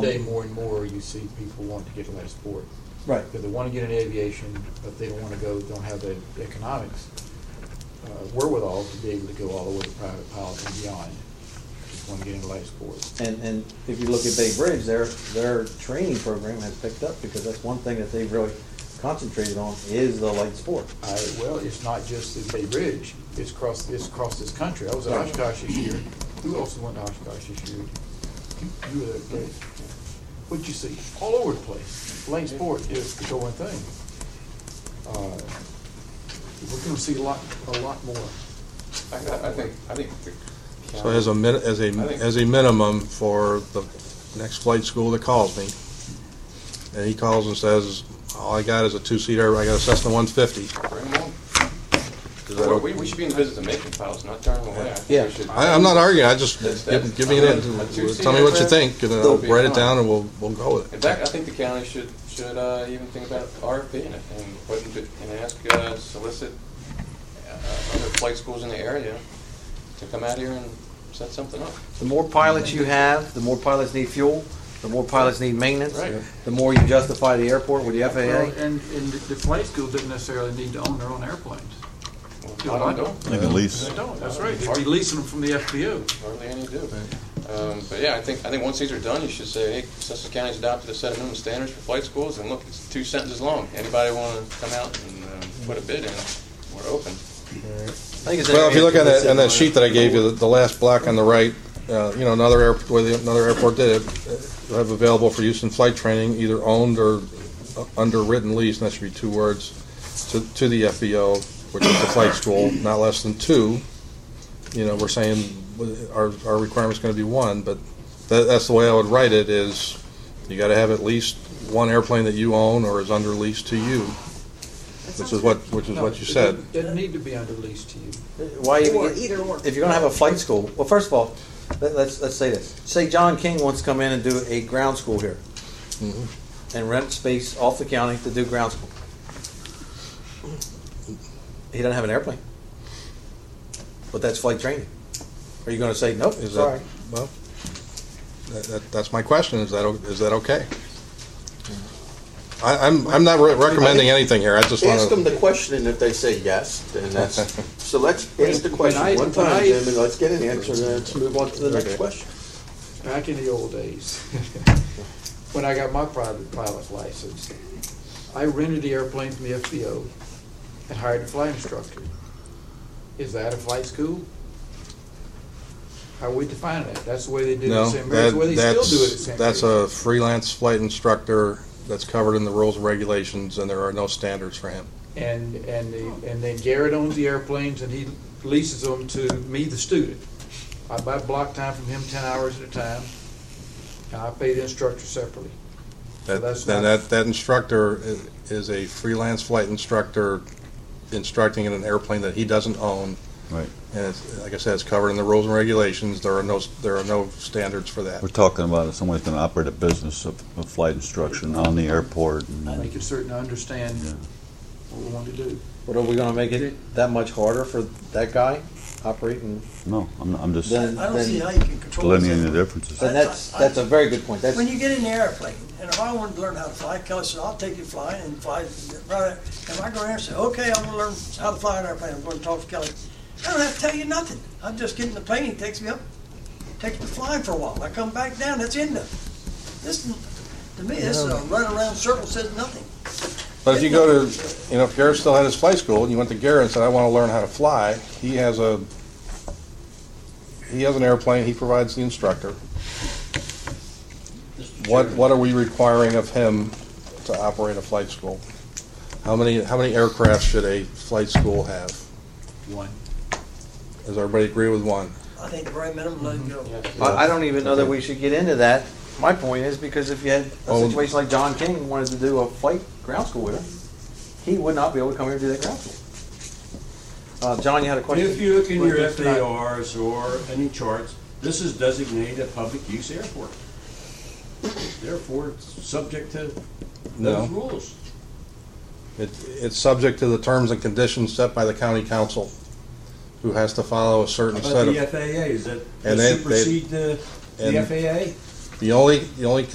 one day more and more you see people want to get into that sport. Right. Because they want to get into aviation, but they don't want to go, don't have the economics wherewithal to be able to go all the way to private pilot and beyond. Just want to get into light sports. And if you look at Bay Bridge, their training program has picked up because that's one thing that they've really concentrated on is the light sport. Well, it's not just the Bay Bridge. It's across this country. I was at Oshkosh this year. Who else went to Oshkosh this year? You were there, Greg. What'd you see? All over the place. Light sport is the going thing. We're going to see a lot more. I think. So as a minimum for the next flight school that calls me, and he calls and says, all I got is a two-seater, I got a Cessna 150. Bring them on. We should be in the business of making pilots, not turning them away. I'm not arguing. I just give me an tell me what you think, and I'll write it down, and we'll go with it. In fact, I think the county should even think about RFP and ask solicit other flight schools in the area to come out here and set something up. The more pilots you have, the more pilots need fuel. The more pilots need maintenance, right. The more you justify the airport with the FAA. Well, and the flight school didn't necessarily need to own their own airplanes. Well, I don't. They can lease. They don't. That's right. They'd be leasing them from the FBO. Hardly any do. But yeah, I think once these are done, you should say, hey, Sussex County's adopted a set of minimum standards for flight schools, and look, it's 2 sentences long. Anybody want to come out and put a bid in? We're open. Well, if you look at that sheet that I gave you, the last block on the right, another airport did it. Have available for use in flight training, either owned or under written lease, and that should be 2 words, to the FBO, which is the flight school, not less than 2. We're saying our requirement's going to be 1, but that's the way I would write it. Is you got to have at least 1 airplane that you own or is under lease to you, which is what you said. It doesn't need to be under lease to you. Why either or? If you're going to have a flight school, well, first of all, let's say this. Say John King wants to come in and do a ground school here, and rent space off the county to do ground school. He doesn't have an airplane, but that's flight training. Are you going to say nope? Sorry. Well, that's my question. Is that okay? I'm not recommending anything here. I just want to ask them the question, and if they say yes, then that's so. Let's ask the question one time, Jim, and let's get an answer, and then let's move on to the next question. Back in the old days, when I got my private pilot license, I rented the airplane from the FBO and hired a flight instructor. Is that a flight school? How are we defining it? That's the way they do it at St. Mary's. That's the way they still do it at St. Mary's. That's a freelance flight instructor that's covered in the rules and regulations, and there are no standards for him. And then Garrett owns the airplanes, and he leases them to me, the student. I buy block time from him 10 hours at a time, and I pay the instructor separately. That instructor is a freelance flight instructor instructing in an airplane that he doesn't own. Right. And it's, like I said, it's covered in the rules and regulations. There are no standards for that. We're talking about somebody's going to operate a business of flight instruction on the airport. I make it certain to understand what we want to do. But are we going to make it that much harder for that guy operating? No, I'm just I don't see how you can control delineating the differences. And that's a very good point. When you get in the airplane, and if I wanted to learn how to fly, Kelly said, I'll take you flying and fly. Right, and I go there and say, okay, I'm going to learn how to fly an airplane. I'm going to talk to Kelly. I don't have to tell you nothing. I'm just getting the plane. He takes me up, takes me flying for a while. I come back down. That's it. This, to me, this run around circle says nothing. But if you go to, if Garrett still had his flight school, and you went to Garrett and said, I want to learn how to fly, he has an airplane. He provides the instructor. What are we requiring of him to operate a flight school? How many aircraft should a flight school have? 1. Does everybody agree with 1? I think the very minimum, let it go. I don't even know that we should get into that. My point is, because if you had a situation like John King wanted to do a flight ground school with him, he would not be able to come here and do that ground school. John, you had a question? If you look in your FARs or any charts, this is designated a public use airport. Therefore, it's subject to those rules. It's subject to the terms and conditions set by the county council, who has to follow a certain set of. The FAA, is that and supersede the FAA? The only